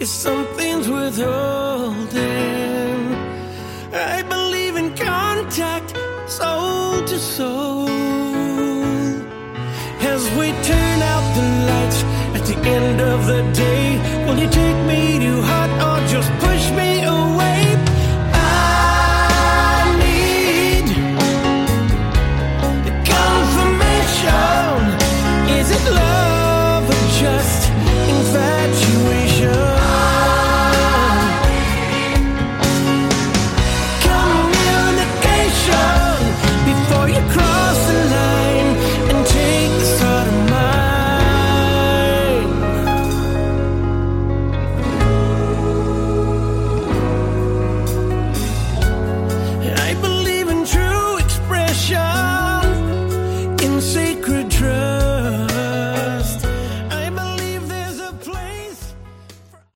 if something's withholding. I believe in contact, soul to soul. As we turn out the lights at the end of the day, will you take me to heart or just push me